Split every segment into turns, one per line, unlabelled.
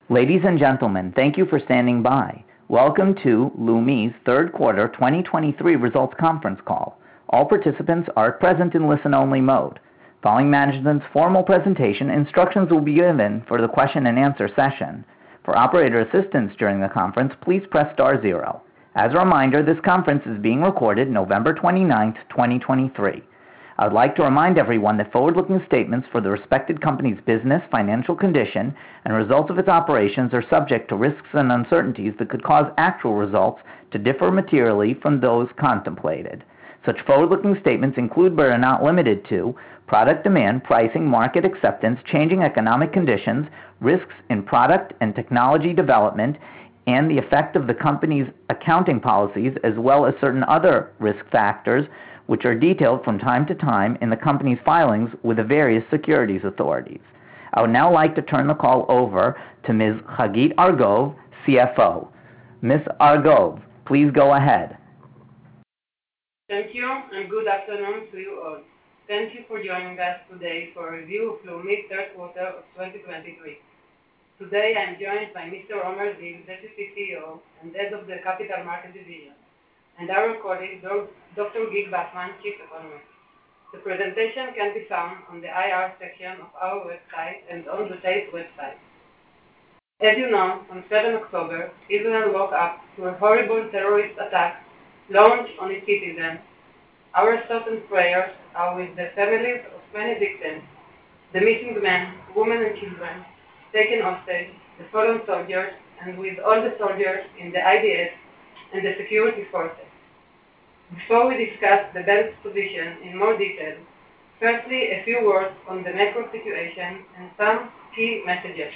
Ladies and gentlemen, thank you for standing by. Welcome to Leumi's third quarter 2023 results conference call. All participants are present in listen-only mode. Following management's formal presentation, instructions will be given for the question and answer session. For operator assistance during the conference, please press star zero. As a reminder, this conference is being recorded November 29th, 2023. I would like to remind everyone that forward-looking statements for the respected company's business, financial condition, and results of its operations are subject to risks and uncertainties that could cause actual results to differ materially from those contemplated. Such forward-looking statements include, but are not limited to, product demand, pricing, market acceptance, changing economic conditions, risks in product and technology development, and the effect of the company's accounting policies, as well as certain other risk factors, which are detailed from time to time in the company's filings with the various securities authorities. I would now like to turn the call over to Ms. Hagit Argov, CFO. Ms. Argov, please go ahead.
Thank you, and good afternoon to you all. Thank you for joining us today for a review of Leumi's third quarter of 2023. Today, I am joined by Mr. Omer Ziv, Deputy CEO and Head of the Capital Market Division, and our colleague, Dr. Gil Bufman, Chief Economist. The presentation can be found on the IR section of our website and on the TASE website. As you know, on 7 October, Israel woke up to a horrible terrorist attack launched on its citizens. Our thoughts and prayers are with the families of 20 victims, the missing men, women and children, taken hostage, the fallen soldiers, and with all the soldiers in the IDF and the security forces. Before we discuss the bank's position in more detail, firstly, a few words on the macro situation and some key messages.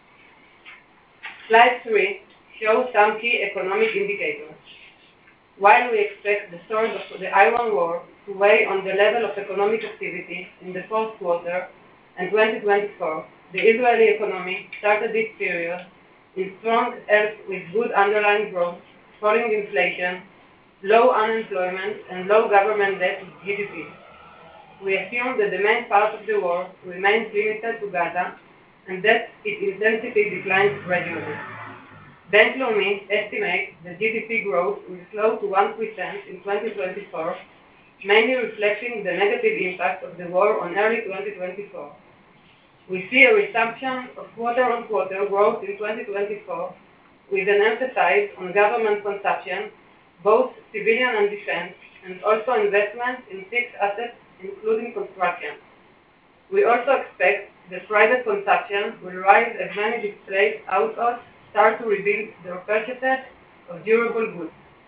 Slide 3 shows some key economic indicators. While we expect the start of the Iran war to weigh on the level of economic activity in the fourth quarter and 2024, the Israeli economy started this period in strong health with good underlying growth, falling inflation, low unemployment, and low government debt to GDP. We assume that the main part of the war remains limited to Gaza and that its intensity declines gradually. Bank Leumi estimates the GDP growth will slow to 1% in 2024, mainly reflecting the negative impact of the war on early 2024. We see a resumption of quarter-on-quarter growth in 2024 with an emphasis on government consumption, both civilian and defense, and also investment in fixed assets, including construction. We also expect that private consumption will rise as many displaced households start to rebuild their purchases of durable goods.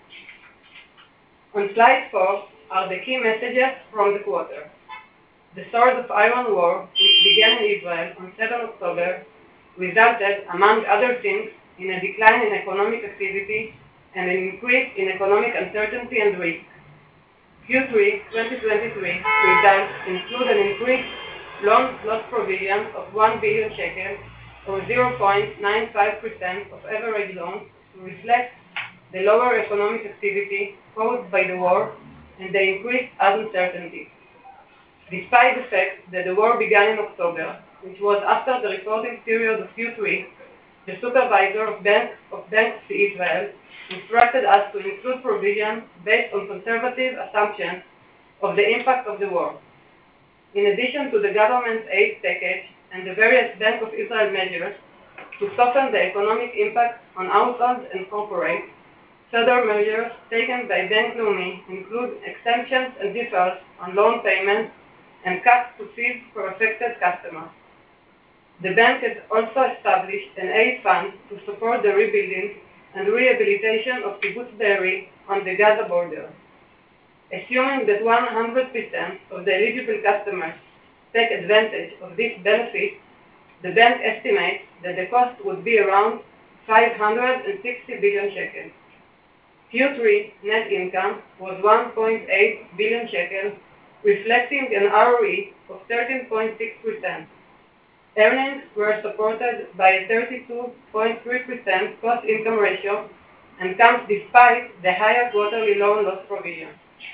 On slide 4 are the key messages from the quarter. The start of Iran war, which began in Israel on 7 October, resulted, among other things, in a decline in economic activity and an increase in economic uncertainty and risk. Q3 2023 results include an increased loan loss provision of 1 billion shekels, or 0.95% of average loans, to reflect the lower economic activity caused by the war and the increased uncertainty. Despite the fact that the war began in October, which was after the reporting period of Q3, the supervisor of Banks Israel instructed us to include provisions based on conservative assumptions of the impact of the war. In addition to the government's aid package and the various Bank of Israel measures to soften the economic impact on households and corporates, further measures taken by Bank Leumi include exemptions and deferrals on loan payments and cuts to fees for affected customers. The bank has also established an aid fund to support the rebuilding and rehabilitation of Kibbutz Be'eri on the Gaza border. Assuming that 100% of the eligible customers take advantage of this benefit, the bank estimates that the cost would be around 560 billion shekels. Q3 net income was 1.8 billion shekels, reflecting an ROE of 13.6%. Earnings were supported by a 32.3% cost-income ratio and comes despite the higher quarterly loan loss provision.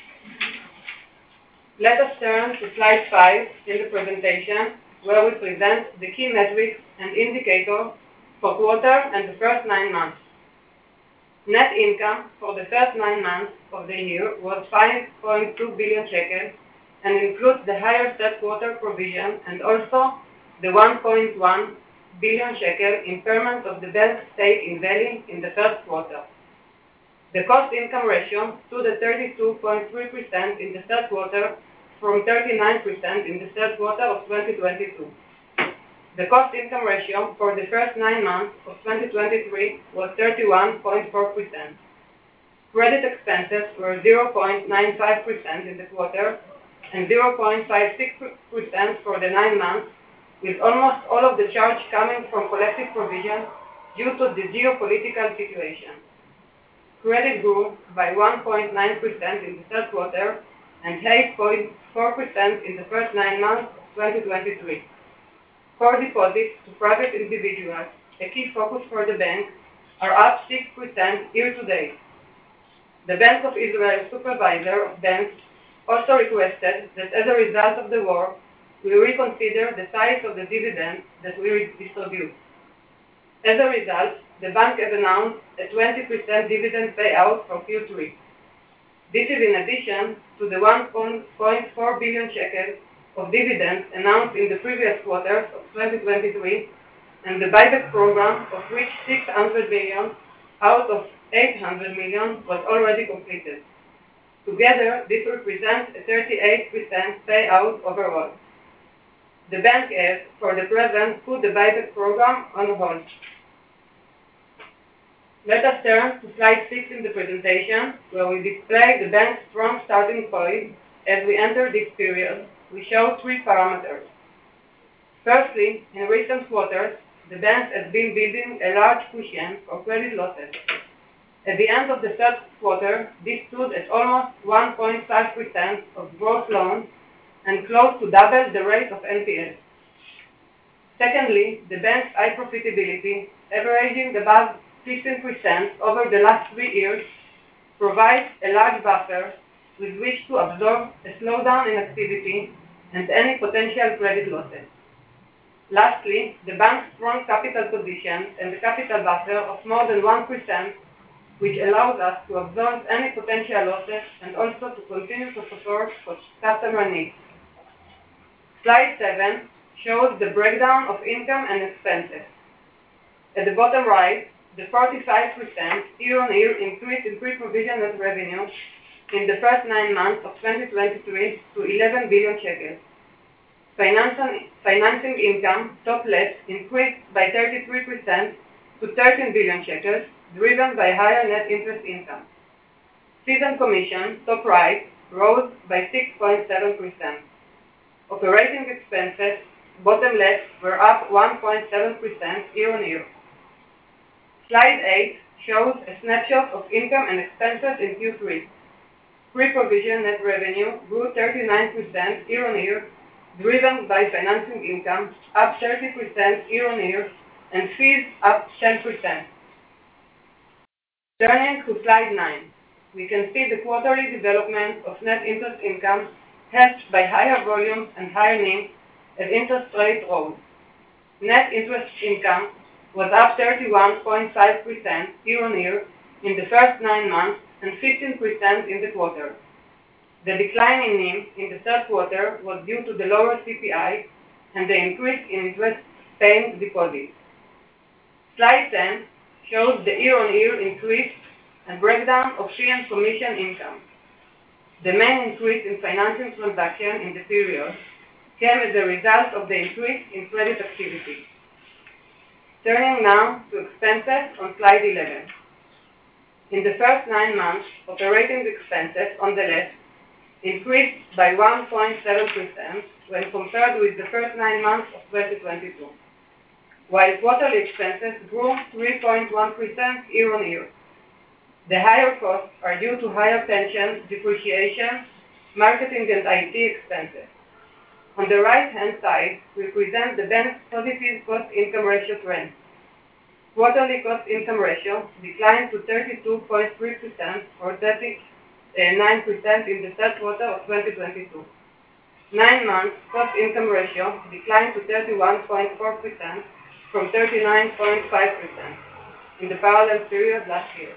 Let us turn to slide 5 in the presentation, where we present the key metrics and indicators for quarter and the first 9 months. Net income for the first 9 months of the year was 5.2 billion shekels and includes the higher third quarter provision and also the 1.1 billion shekel impairment of the bank's stake in Valley in the first quarter. The cost-income ratio stood at 32.3% in the third quarter from 39% in the third quarter of 2022. The cost-income ratio for the first 9 months of 2023 was 31.4%. Credit expenses were 0.95% in the quarter and 0.56% for the 9 months, with almost all of the charge coming from collective provision due to the geopolitical situation. Credit grew by 1.9% in the third quarter and 8.4% in the first 9 months of 2023. Core deposits to private individuals, a key focus for the bank, are up 6% year-to-date. The Bank of Israel Supervisor of Banks also requested that as a result of the war, we reconsider the size of the dividend that we distribute. As a result, the bank has announced a 20% dividend payout for Q3. This is in addition to the 1.4 billion shekels of dividends announced in the previous quarters of 2023 and the buyback program, of which 600 million out of 800 million was already completed. Together, this represents a 38% payout overall. The bank has, for the present, put the buyback program on hold. Let us turn to slide 6 in the presentation, where we display the bank's strong starting point. As we enter this period, we show 3 parameters. Firstly, in recent quarters, the bank has been building a large cushion for credit losses. At the end of the third quarter, this stood at almost 1.5% of gross loans and close to double the rate of NPL. Secondly, the bank's high profitability, averaging above 15% over the last 3 years, provides a large buffer with which to absorb a slowdown in activity and any potential credit losses. Lastly, the bank's strong capital position and the capital buffer of more than 1%, which allows us to absorb any potential losses and also to continue to support customer needs. Slide 7 shows the breakdown of income and expenses. At the bottom right, the 45% year-on-year increase in pre-provision net revenue in the first 9 months of 2023 to 11 billion shekels. Financing income, top left, increased by 33% to 13 billion shekels, driven by higher net interest income. Fees and commission, top right, rose by 6.7%. Operating expenses, bottom left, were up 1.7% year-on-year. Slide 8 shows a snapshot of income and expenses in Q3. Pre-provision net revenue grew 39% year-on-year, driven by financing income, up 30% year-on-year, and fees up 10%. Turning to slide 9, we can see the quarterly development of net interest income helped by higher volumes and higher NIM as interest rates rose. Net interest income was up 31.5% year-on-year in the first 9 months and 15% in the quarter. The decline in NIM in the third quarter was due to the lower CPI and the increase in interest-paying deposits. Slide 10 shows the year-on-year increase and breakdown of fee and commission income. The main increase in financing transactions in the period came as a result of the increase in credit activity. Turning now to expenses on slide 11. In the first 9 months, operating expenses on the left increased by 1.7% when compared with the first 9 months of 2022, while quarterly expenses grew 3.1% year-on-year. The higher costs are due to higher pension, depreciation, marketing, and IT expenses. On the right-hand side, we present the bank's positive cost-income ratio trend. Quarterly cost-income ratio declined to 32.3% or 39% in the third quarter of 2022. 9 months cost-income ratio declined to 31.4% from 39.5% in the parallel period last year.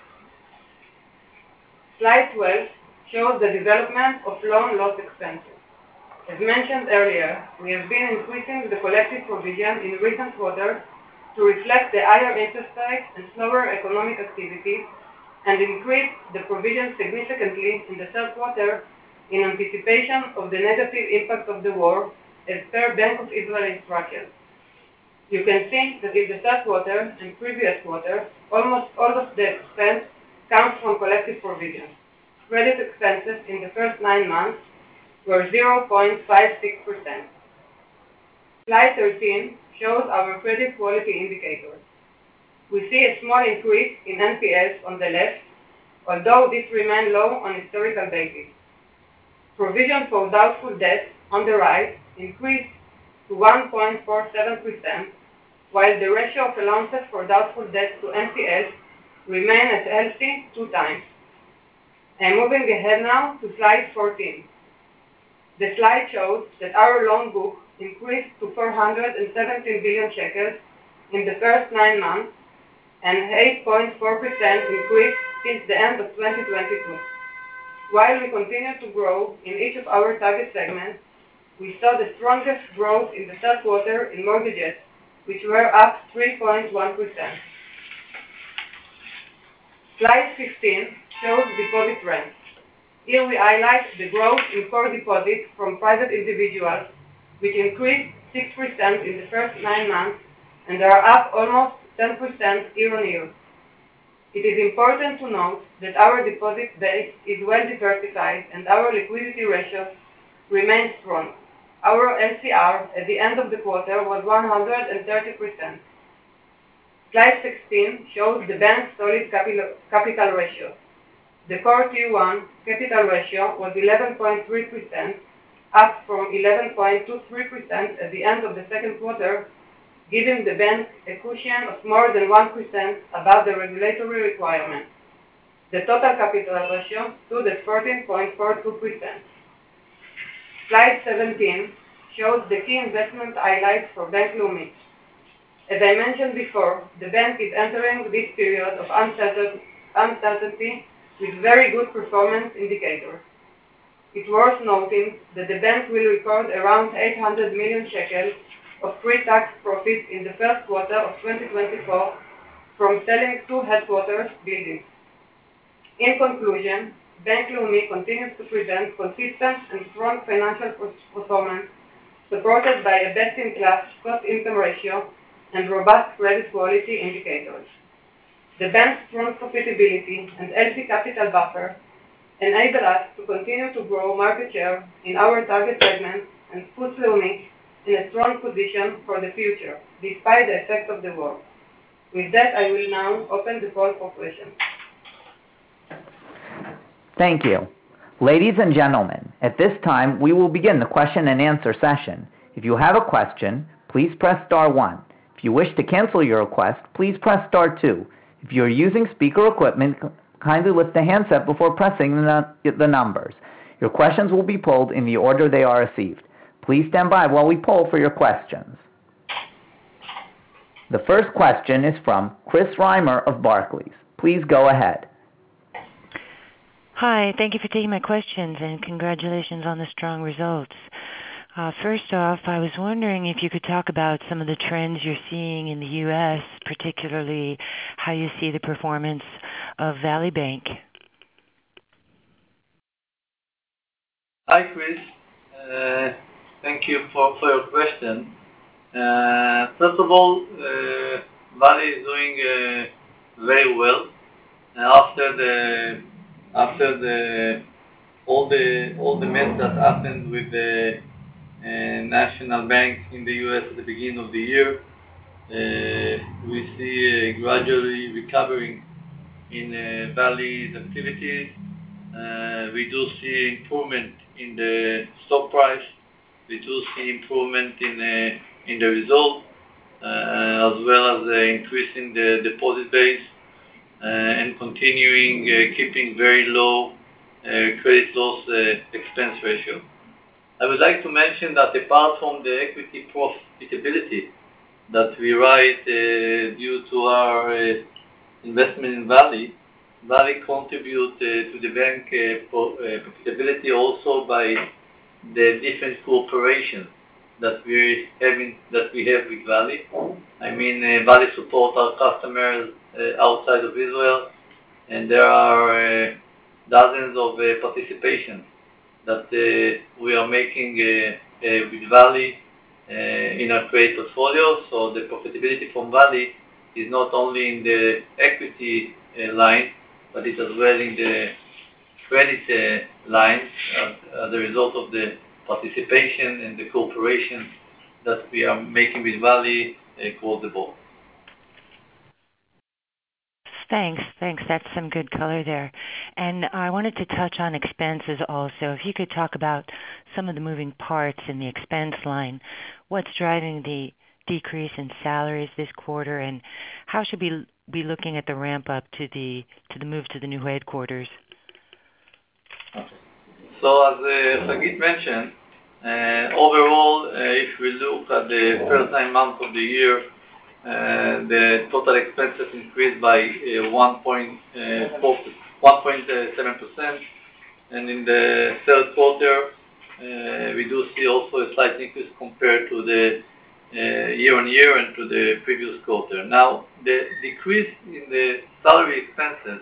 Slide 12 shows the development of loan loss expenses. As mentioned earlier, we have been increasing the collective provision in recent quarters to reflect the higher interest rates and slower economic activity, and increase the provision significantly in the third quarter in anticipation of the negative impact of the war, as per Bank of Israel instructions. You can see that in the third quarter and previous quarters, almost all of the expense comes from collective provisions. Credit expenses in the first 9 months were 0.56%. Slide 13 shows our credit quality indicators. We see a small increase in NPLs on the left, although this remains low on historical basis. Provision for doubtful debt on the right increased to 1.47%, while the ratio of allowances for doubtful debt to NPLs remain at healthy 2 times. I'm moving ahead now to slide 14. The slide shows that our loan book increased to 417 billion shekels in the first 9 months, and 8.4% increase since the end of 2022. While we continue to grow in each of our target segments, we saw the strongest growth in the third quarter in mortgages, which were up 3.1%. Slide 15 shows deposit trends. Here we highlight the growth in core deposits from private individuals, which increased 6% in the first 9 months and are up almost 10% year-on-year. It is important to note that our deposit base is well diversified and our liquidity ratios remain strong. Our LCR at the end of the quarter was 130%. Slide 16 shows the bank's solid capital ratio. The core Tier 1 capital ratio was 11.3%, up from 11.23% at the end of the second quarter, giving the bank a cushion of more than 1% above the regulatory requirement. The total capital ratio stood at 14.42%. Slide 17 shows the key investment highlights for Bank Leumi. As I mentioned before, the bank is entering this period of uncertainty with very good performance indicators. It's worth noting that the bank will record around 800 million shekels of pre-tax profits in the first quarter of 2024 from selling 2 headquarters buildings. In conclusion, Bank Leumi continues to present consistent and strong financial performance, supported by a best-in-class cost-income ratio and robust credit quality indicators. The bank's strong profitability and healthy capital buffer enable us to continue to grow market share in our target segments and put Leumi in a strong position for the future, despite the effect of the war. With that, I will now open the call for questions.
Thank you. Ladies and gentlemen, at this time, we will begin the question and answer session. If you have a question, please press star 1. If you wish to cancel your request, please press star 2. If you are using speaker equipment, kindly lift the handset before pressing the numbers. Your questions will be polled in the order they are received. Please stand by while we poll for your questions. The first question is from Chris Reimer of Barclays. Please go ahead.
Hi, thank you for taking my questions and congratulations on the strong results. First off, I was wondering if you could talk about some of the trends you're seeing in the U.S., particularly how you see the performance of Valley Bank.
Hi, Chris. Thank you for your question. First of all, Valley is doing very well. After all the mess that happened with the national bank in the U.S. at the beginning of the year, we see gradually recovering in Valley's activities. We do see improvement in the stock price. We do see improvement in the result, as well as increasing the deposit base and continuing keeping very low credit loss expense ratio. I would like to mention that apart from the equity profitability, that we write due to our investment in Valley. Valley contribute to the bank profitability also by the different cooperations that we have with Valley. I mean, Valley support our customers outside of Israel, and there are dozens of participations that we are making with Valley in our credit portfolio. So the profitability from Valley is not only in the equity line, but it's as well in the credit line as a result of the participation and the cooperation that we are making with Valley across the board.
Thanks. That's some good color there. And I wanted to touch on expenses also. If you could talk about some of the moving parts in the expense line, what's driving the decrease in salaries this quarter, and how should we be looking at the ramp up to the move to the new headquarters?
So as Hagit mentioned, overall, if we look at the first 9 months of the year, the total expenses increased by 1.7%, and in the third quarter, we do see also a slight increase compared to the year-on-year and to the previous quarter. Now, the decrease in the salary expenses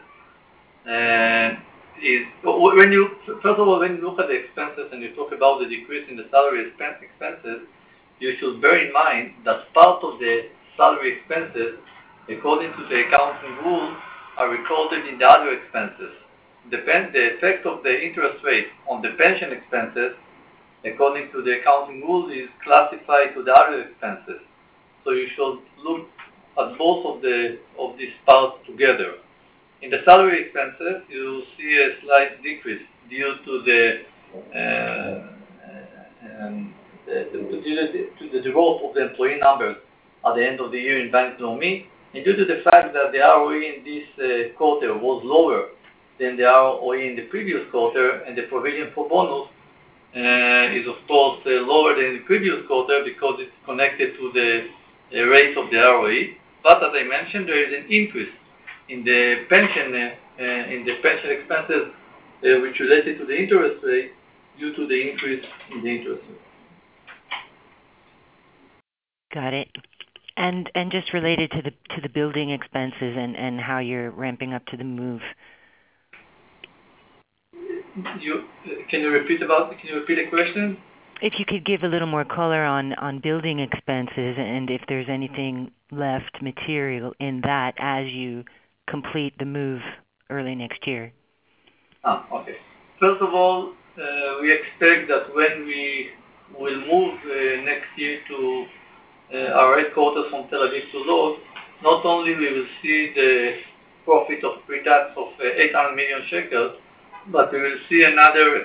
is when you look at the expenses and you talk about the decrease in the salary expenses, you should bear in mind that part of the salary expenses, according to the accounting rules, are recorded in the other expenses. The effect of the interest rate on the pension expenses, according to the accounting rules, is classified to the other expenses. So you should look at both of these parts together. In the salary expenses, you see a slight decrease due to the growth of the employee numbers at the end of the year in Bank Leumi, and due to the fact that the ROE in this quarter was lower than the ROE in the previous quarter, and the provision for bonus is of course lower than the previous quarter because it's connected to the rate of the ROE. But as I mentioned, there is an increase in the pension expenses which related to the interest rate due to the increase in the interest rate.
Got it. And just related to the building expenses and how you're ramping up to the move.
Can you repeat the question?
If you could give a little more color on building expenses and if there's anything left material in that as you complete the move early next year.
Okay. First of all, we expect that when we will move next year to our headquarters from Tel Aviv to Lod, not only we will see the profit of pre-tax of 800 million shekels, but we will see another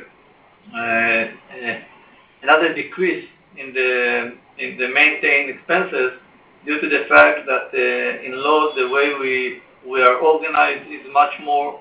decrease in the maintained expenses due to the fact that in Lod the way we are organized is much more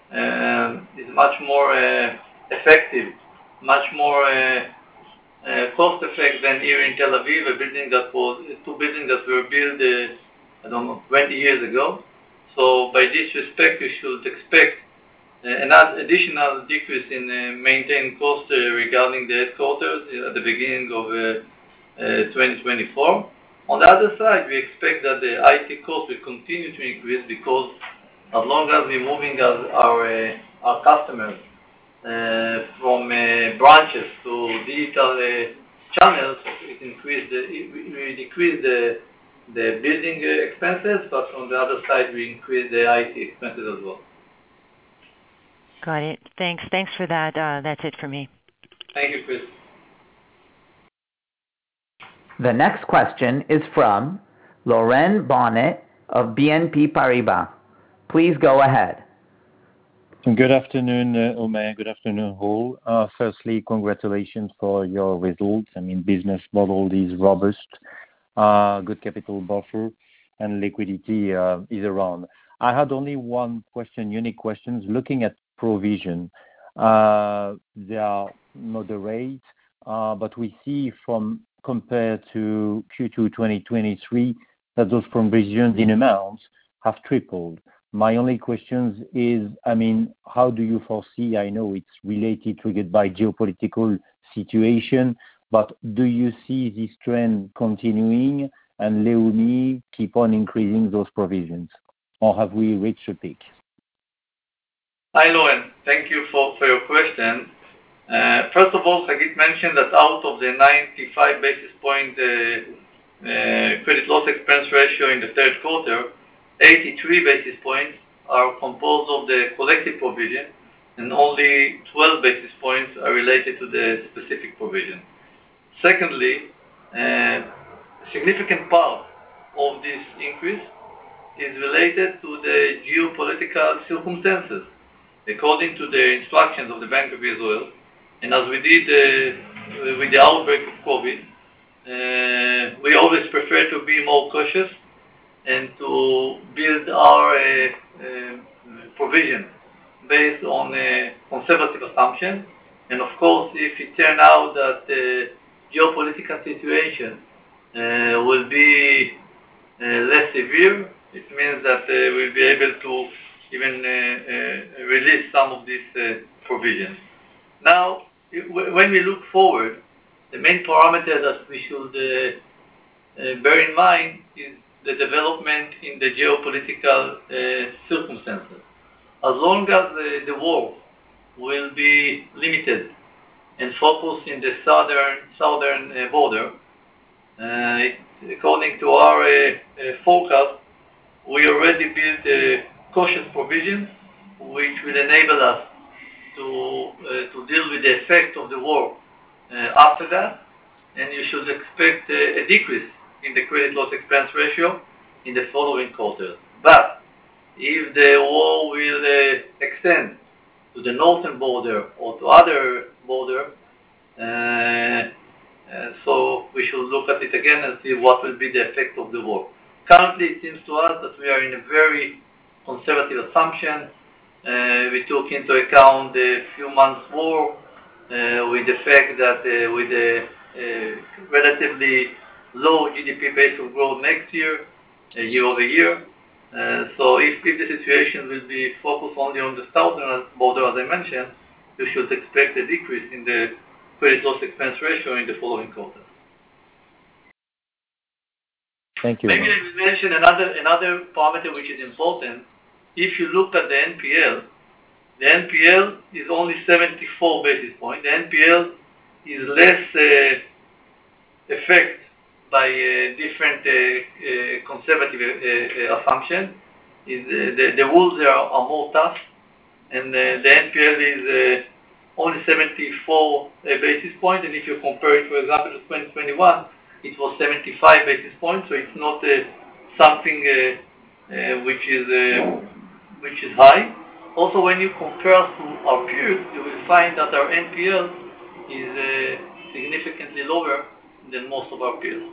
effective, much more cost effective than here in Tel Aviv, two buildings that were built 20 years ago. So by this respect, you should expect another additional decrease in maintained cost regarding the headquarters at the beginning of 2024. On the other side, we expect that the IT cost will continue to increase because as long as we're moving our customers from branches to digital channels, we decrease the building expenses, but on the other side, we increase the IT expenses as well.
Got it. Thanks for that. That's it for me.
Thank you, Chris.
The next question is from Laurent Bonnet of BNP Paribas. Please go ahead.
Good afternoon, Omer. Good afternoon, all. Firstly, congratulations for your results. I mean, business model is robust, good capital buffer, and liquidity is around. I had only one question, unique questions. Looking at provision, they are moderate, but we see from compared to Q2 2023, that those provisions in amounts have tripled. My only question is, I mean, how do you foresee, I know it's related, triggered by geopolitical situation, but do you see this trend continuing and Leumi keep on increasing those provisions, or have we reached a peak?
Hi, Laurent. Thank you for your question. First of all, Hagit mentioned that out of the 95 basis point credit loss expense ratio in the third quarter, 83 basis points are composed of the collective provision, and only 12 basis points are related to the specific provision. Secondly, a significant part of this increase is related to the geopolitical circumstances. According to the instructions of the Bank of Israel, and as we did with the outbreak of COVID, we always prefer to be more cautious and to build our provision based on a conservative assumption. And of course, if it turns out that the geopolitical situation will be less severe, it means that we'll be able to even release some of these provisions. Now, when we look forward, the main parameter that we should bear in mind is the development in the geopolitical circumstances. As long as the war will be limited and focused in the southern border, according to our forecast, we already built a cautious provision, which will enable us to deal with the effect of the war after that, and you should expect a decrease in the credit loss expense ratio in the following quarters. But if the war will extend to the northern border or to other border, so we should look at it again and see what will be the effect of the war. Currently, it seems to us that we are in a very conservative assumption. We took into account the few months war with the fact that with the relatively low GDP pace of growth next year, year over year. So if the situation will be focused only on the southern border, as I mentioned, you should expect a decrease in the credit loss expense ratio in the following quarter.
Thank you.
Maybe I will mention another parameter which is important. If you look at the NPL is only 74 basis points. The NPL is less affected by different conservative assumptions. The rules there are more tough, and the NPL is only 74 basis points. And if you compare it, for example, to 2021, it was 75 basis points. So it's not something which is high. Also, when you compare to our peers, you will find that our NPL is significantly lower than most of our peers.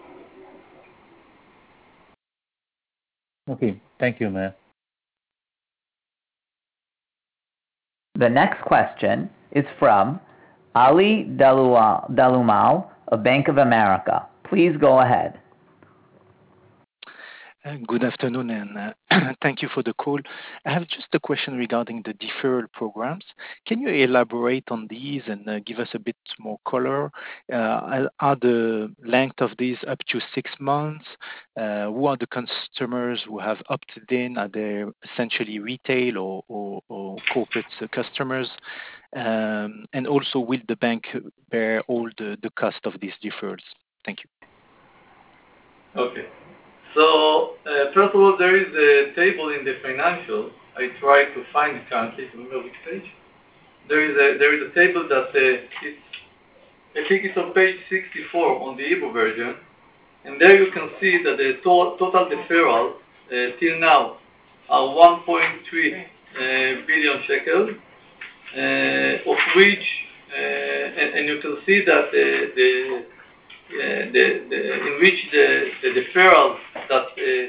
Okay, thank you, Meir.
The next question is from Ali Dalumal of Bank of America. Please go ahead.
Good afternoon, and thank you for the call. I have just a question regarding the deferral programs. Can you elaborate on these and give us a bit more color? Are the length of these up to 6 months? Who are the customers who have opted in? Are they essentially retail or corporate customers? And also, will the bank bear all the cost of these deferrals? Thank you.
Okay. So, first of all, there is a table in the financials. I try to find it currently. Remember which page? There is a table that I think it's on page 64 on the Hebrew version, and there you can see that the total deferrals till now are 1.3 billion shekels, of which, and you can see that in which the deferrals that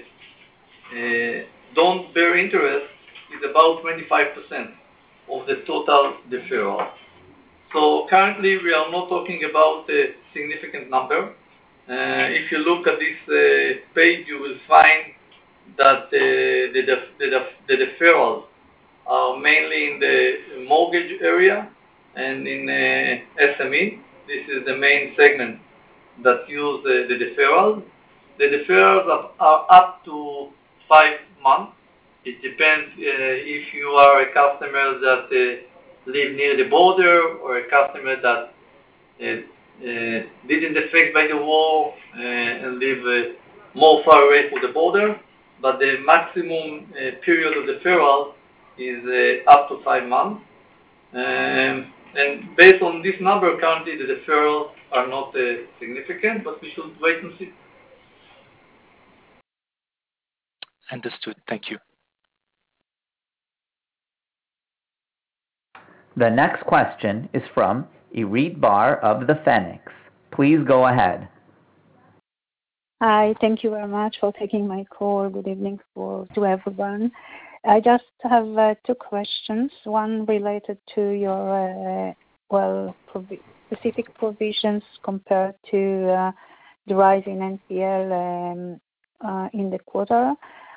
don't bear interest is about 25% of the total deferral. So currently, we are not talking about a significant number. If you look at this page, you will find that the deferrals are mainly in the mortgage area and in SME. This is the main segment that use the deferrals. The deferrals are up to 5 months. It depends if you are a customer that live near the border or a customer that didn't affect by the war and live more far away from the border. But the maximum period of deferral is up to 5 months. And based on this number, currently the deferrals are not significant, but we should wait and see.
Understood. Thank you.
The next question is from Irit Bar of the Phoenix. Please go ahead.
Hi, thank you very much for taking my call. Good evening to everyone. I just have two questions. One related to your specific provisions compared to the rise in NPL in the quarter.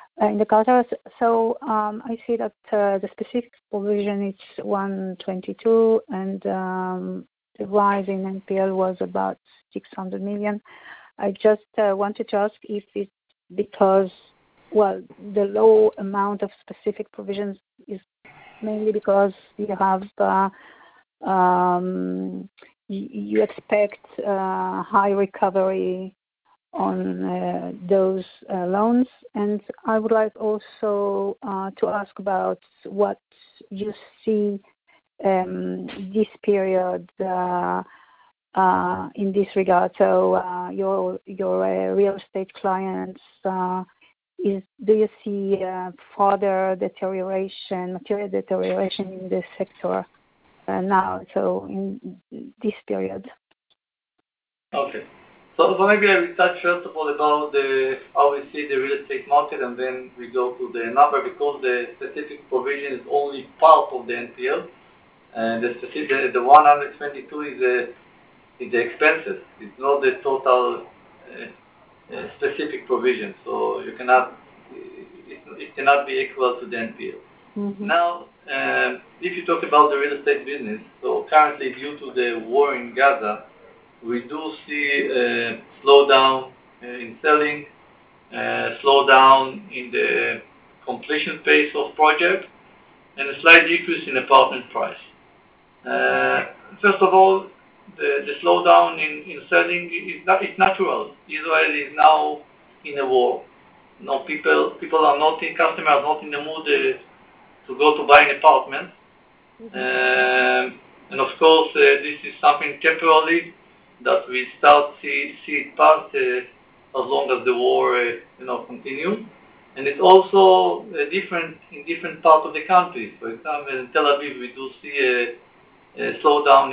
So I see that the specific provision is 122, and the rise in NPL was about 600 million. I just wanted to ask if it's because, the low amount of specific provisions is mainly because you have you expect high recovery on those loans. And I would like also to ask about what you see this period in this regard. So your real estate clients, do you see further material deterioration in this sector now? So in this period.
Okay. So maybe I will touch first of all about how we see the real estate market, and then we go to the number, because the specific provision is only part of the NPL. And the 122 is the expenses. It's not the total specific provision. So it cannot be equal to the NPL. Mm-hmm. Now, if you talk about the real estate business, so currently due to the war in Gaza, we do see a slowdown in selling, slowdown in the completion pace of projects, and a slight decrease in apartment price. First of all, the slowdown in selling is natural. Israel is now in a war. No, customers are not in the mood to go to buy an apartment. Mm-hmm. And of course, this is something temporarily that we start see it pass as long as the war continues. And it's also different in different parts of the country. For example, in Tel Aviv, we do see a slowdown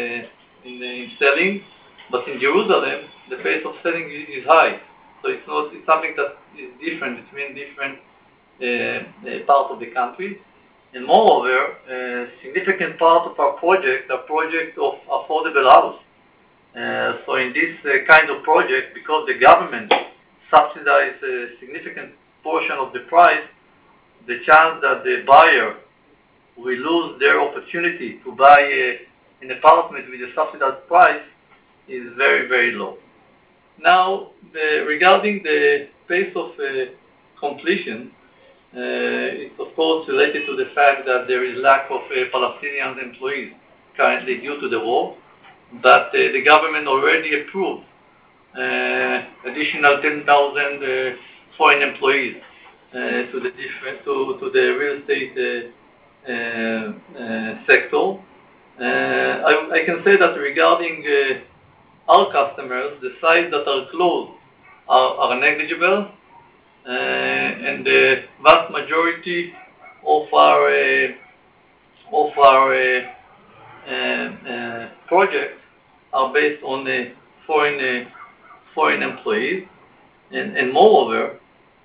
in selling, but in Jerusalem, the pace of selling is high. So it's something that is different between different parts of the country. And moreover, a significant part of our project are projects of affordable house. So in this kind of project, because the government subsidizes a significant portion of the price, the chance that the buyer will lose their opportunity to buy an apartment with a subsidized price is very, very low. Now, regarding the pace of completion, it's of course related to the fact that there is lack of Palestinian employees currently due to the war, but the government already approved additional 10,000 foreign employees to the real estate sector. I can say that regarding our customers, the sites that are closed are negligible, and the vast majority of our projects are based on foreign employees, and moreover,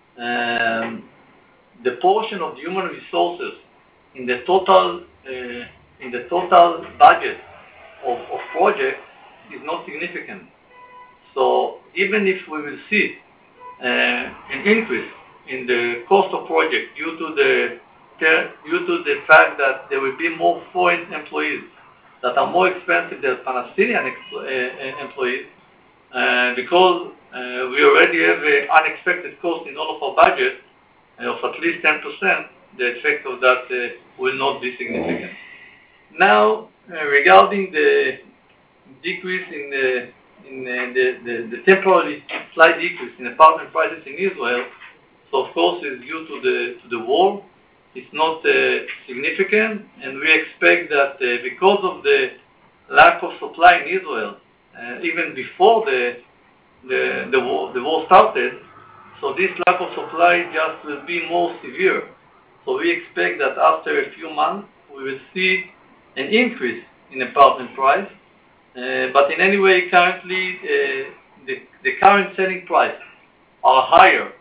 the portion of the human resources in the total budget of projects is not significant. So even if we will see an increase in the cost of project due to the fact that there will be more foreign employees that are more expensive than Palestinian employees, because we already have an unexpected cost in all of our budget of at least 10%, the effect of that will not be significant. Now, regarding the decrease in the temporary slight decrease in apartment prices in Israel, so of course it's due to the war. It's not significant, and we expect that because of the lack of supply in Israel, even before the war started, so this lack of supply just will be more severe. So we expect that after a few months we will see an increase in apartment price. But in any way, currently the current selling price are higher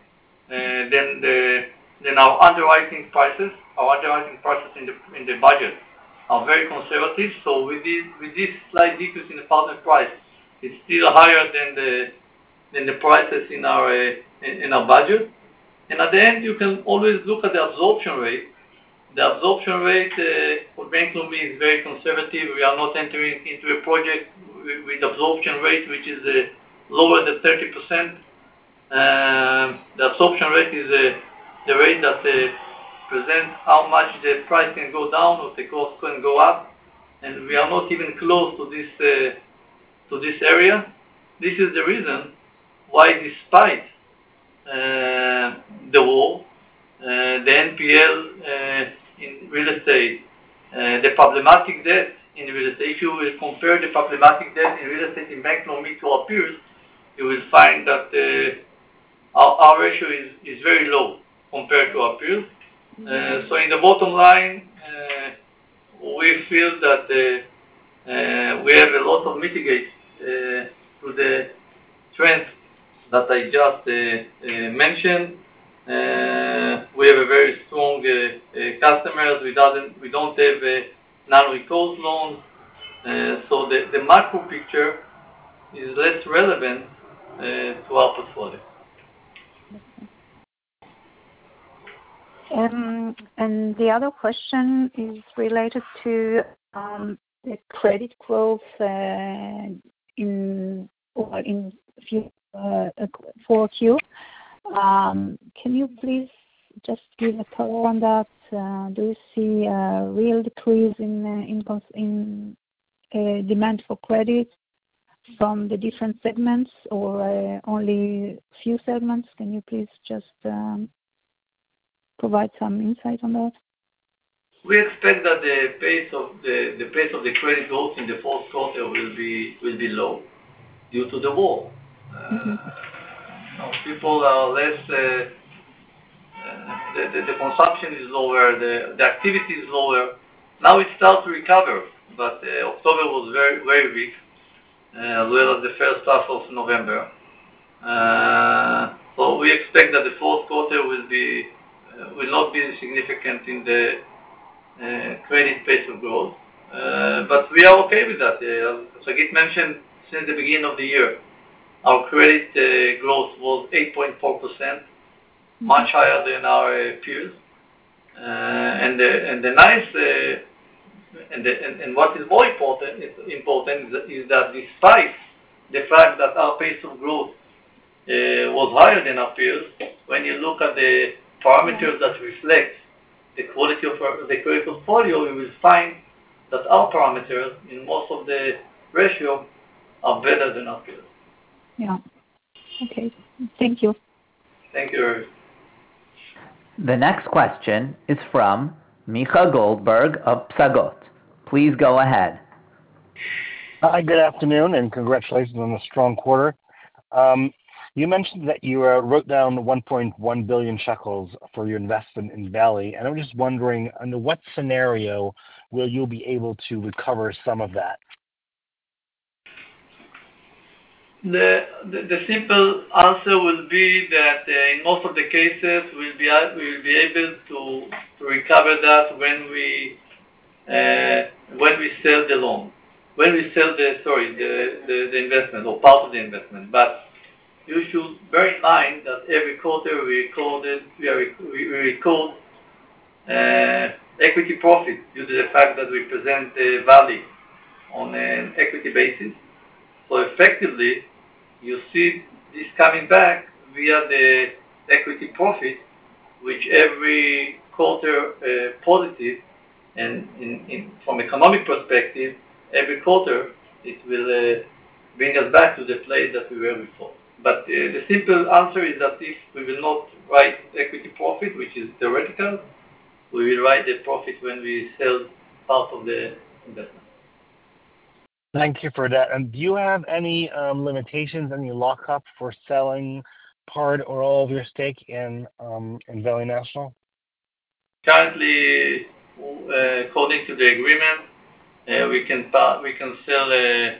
than our underwriting prices. Our underwriting prices in the budget are very conservative. So with this slight decrease in apartment price, it's still higher than the prices in our budget. And at the end, you can always look at the absorption rate. The absorption rate for Bank Leumi is very conservative. We are not entering into a project with absorption rate which is lower than 30%. The absorption rate is the rate that presents how much the price can go down or the cost can go up, and we are not even close to this area. This is the reason why, despite the war, the NPL in real estate, the problematic debt in real estate, if you will compare the problematic debt in real estate in Bank Leumi to our peers, you will find that our ratio is very low compared to our peers. So in the bottom line, we feel that we have a lot of mitigate to the trends that I just mentioned. We have a very strong customers. We don't have non-recourse loans. So the macro picture is less relevant to our portfolio.
And the other question is related to the credit growth in 4Q. Can you please just give a color on that? Do you see a real decrease in demand for credit from the different segments, or only few segments? Can you please just provide some insight on that?
We expect that the pace of the credit growth in the fourth quarter will be low due to the war. People are less. The consumption is lower. The activity is lower. Now it starts to recover, but October was very, very weak, as well as the first half of November. So we expect that the fourth quarter will not be significant in the credit pace of growth. But we are okay with that. As Hagit mentioned, since the beginning of the year, our credit growth was 8.4%, much higher than our peers. And what is more important is that despite the fact that our pace of growth was higher than our peers, when you look at the parameters that reflect the quality of the credit portfolio, you will find that our parameters in most of the ratio are better than our peers.
Yeah. Okay. Thank you.
Thank you.
The next question is from Micha Goldberg of Psagot. Please go ahead.
Hi, good afternoon, and congratulations on a strong quarter. You mentioned that you wrote down 1.1 billion shekels for your investment in Valley, and I'm just wondering, under what scenario will you be able to recover some of that?
The simple answer will be that in most of the cases we'll be able to recover that when we sell the loan. when we sell the investment or part of the investment. But you should bear in mind that every quarter we record equity profit due to the fact that we present the value on an equity basis. So effectively, you see this coming back via the equity profit, which every quarter positive, and from economic perspective, every quarter it will bring us back to the place that we were before. But the simple answer is that if we will not write equity profit, which is theoretical, we will write the profit when we sell part of the investment.
Thank you for that. And do you have any limitations, any lockup for selling part or all of your stake in Valley National?
Currently, according to the agreement, we can sell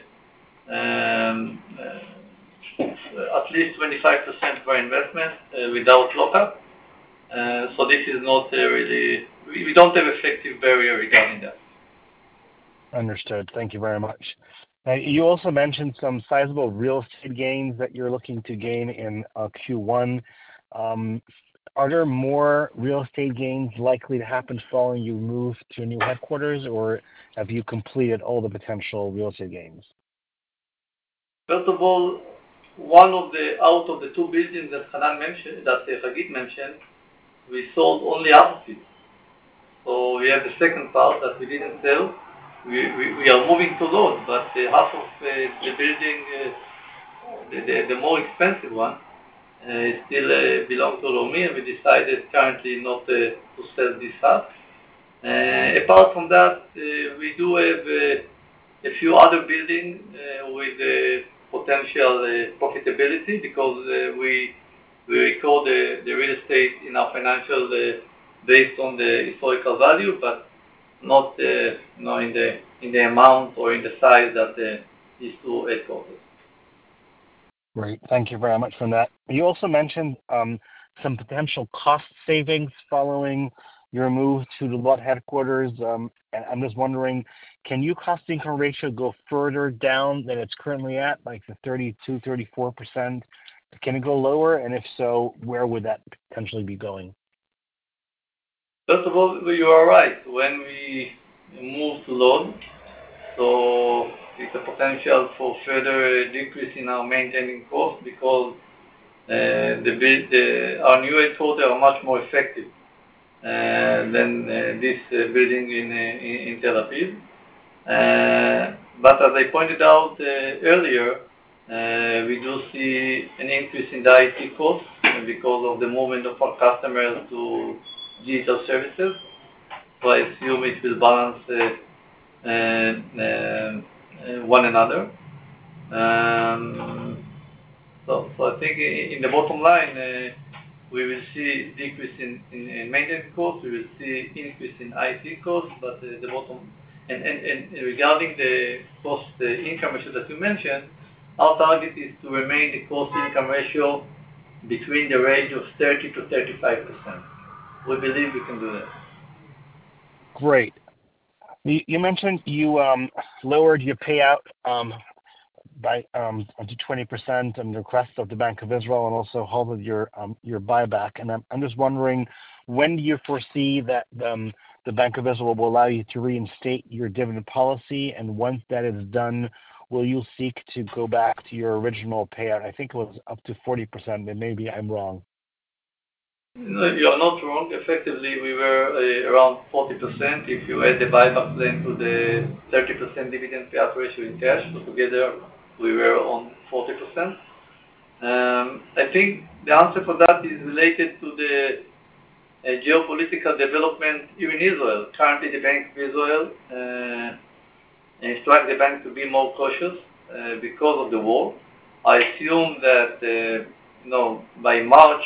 at least 25% of our investment without lockup. So this is not really, we don't have effective barrier regarding that.
Understood. Thank you very much. You also mentioned some sizable real estate gains that you're looking to gain in Q1. Are there more real estate gains likely to happen following you move to a new headquarters, or have you completed all the potential real estate gains?
First of all, out of the two buildings that Hagit mentioned, we sold only half of it. So we have the second part that we didn't sell. We are moving to those, but half of the building, the more expensive one, still belongs to Leumi, and we decided currently not to sell this half. Apart from that, we do have a few other buildings with potential profitability because we record the real estate in our financial based on the historical value, but not in the amount or in the size that these two headquarters.
Great. Thank you very much for that. You also mentioned some potential cost savings following your move to the Lod headquarters. And I'm just wondering, can your cost-income ratio go further down than it's currently at, like the 32, 34%? Can it go lower? And if so, where would that potentially be going?
First of all, you are right. When we move to Lod, so it's a potential for further decrease in our maintaining costs because our new headquarters are much more effective than this building in Tel Aviv. But as I pointed out earlier, we do see an increase in the IT costs because of the movement of our customers to digital services. So I assume it will balance one another. So I think in the bottom line, we will see decrease in maintenance costs. We will see increase in IT costs, but the bottom and regarding the cost-income ratio that you mentioned, our target is to remain the cost-income ratio between the range of 30 to 35%. We believe we can do that.
Great. You mentioned you lowered your payout by to 20% on the request of the Bank of Israel, and also halted your buyback. And I'm just wondering, when do you foresee that the Bank of Israel will allow you to reinstate your dividend policy? And once that is done, will you seek to go back to your original payout? I think it was up to 40%, but maybe I'm wrong.
No, you're not wrong. Effectively, we were around 40% if you add the buyback plan to the 30% dividend payout ratio in cash. So together, we were on 40%. I think the answer for that is related to the geopolitical development here in Israel. Currently, the Bank of Israel instructs the bank to be more cautious because of the war. I assume that by March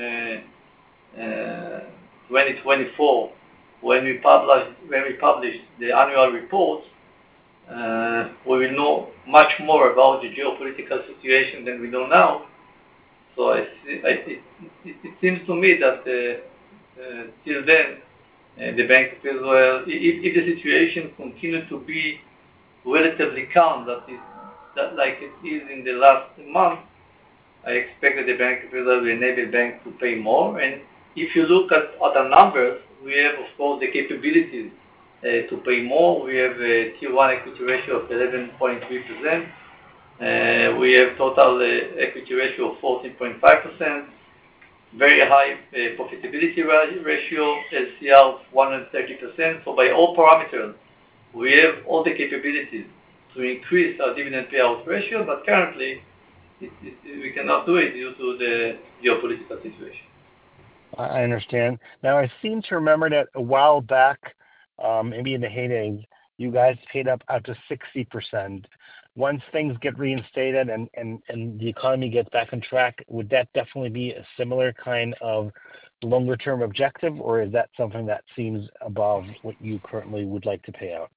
2024, when we publish the annual reports, we will know much more about the geopolitical situation than we know now. So it seems to me that till then, the Bank of Israel, if the situation continues to be relatively calm, that like it is in the last month, I expect that the Bank of Israel will enable banks to pay more. And if you look at the numbers, we have, of course, the capabilities to pay more. We have a Tier 1 equity ratio of 11.3%. We have total equity ratio of 14.5%. Very high profitability ratio, LCR of 130%. So by all parameters, we have all the capabilities to increase our dividend payout ratio, but currently we cannot do it due to the geopolitical situation.
I understand. Now, I seem to remember that a while back, maybe in the heydays, you guys paid up to 60%. Once things get reinstated and the economy gets back on track, would that definitely be a similar kind of longer-term objective, or is that something that seems above what you currently would like to pay out?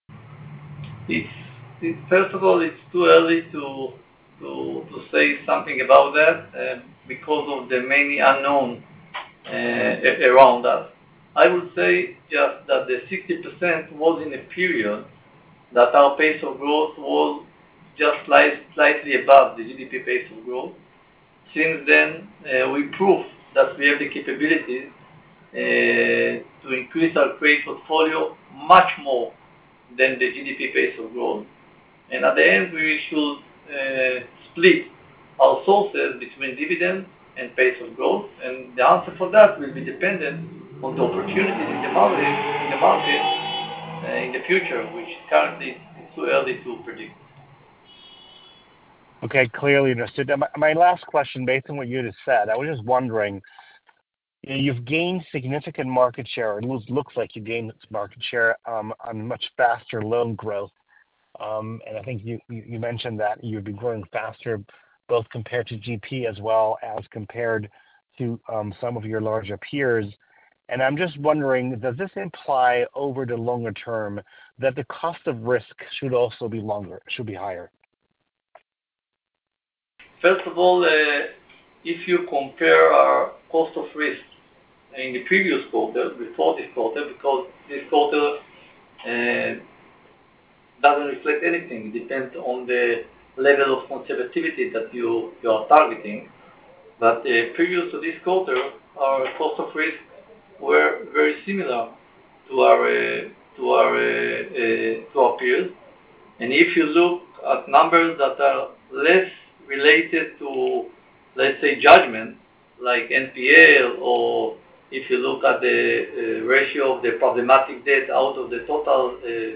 First of all, it's too early to say something about that because of the many unknowns around us. I would say just that the 60% was in a period that our pace of growth was just slightly above the GDP pace of growth. Since then, we proved that we have the capabilities to increase our credit portfolio much more than the GDP pace of growth. And at the end, we should split our sources between dividends and pace of growth. And the answer for that will be dependent on the opportunities in the market in the future, which currently is too early to predict.
Okay, clearly understood. My last question, based on what you just said, I was just wondering, you've gained significant market share, or it looks like you gained market share on much faster loan growth. And I think you mentioned that you've been growing faster, both compared to GP as well as compared to some of your larger peers. And I'm just wondering, does this imply over the longer term that the cost of risk should also be higher?
First of all, if you compare our cost of risk in the previous quarter, before this quarter, because this quarter doesn't reflect anything. It depends on the level of conservativity that you are targeting. But previous to this quarter, our cost of risk were very similar to our peers. And if you look at numbers that are less related to, let's say, judgment, like NPL, or if you look at the ratio of the problematic debt out of the total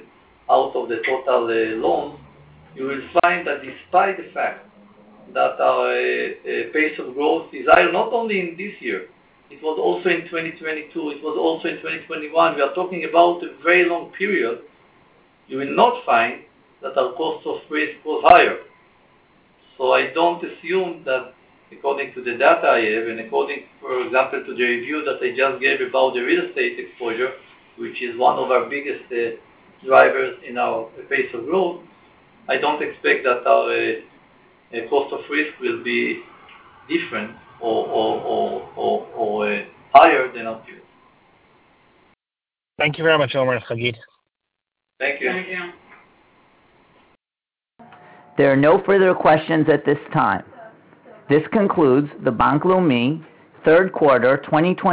loans, you will find that despite the fact that our pace of growth is higher, not only in this year, it was also in 2022, it was also in 2021. We are talking about a very long period. You will not find that our cost of risk was higher. So I don't assume that, according to the data I have, and according, for example, to the review that I just gave about the real estate exposure, which is one of our biggest drivers in our pace of growth, I don't expect that our cost of risk will be different or higher than our peers.
Thank you very much, Omer and Hagit.
Thank you.
Thank you.
There are no further questions at this time. This concludes the Bank Leumi third quarter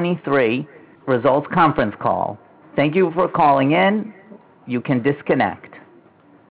2023 results conference call. Thank you for calling in. You can disconnect.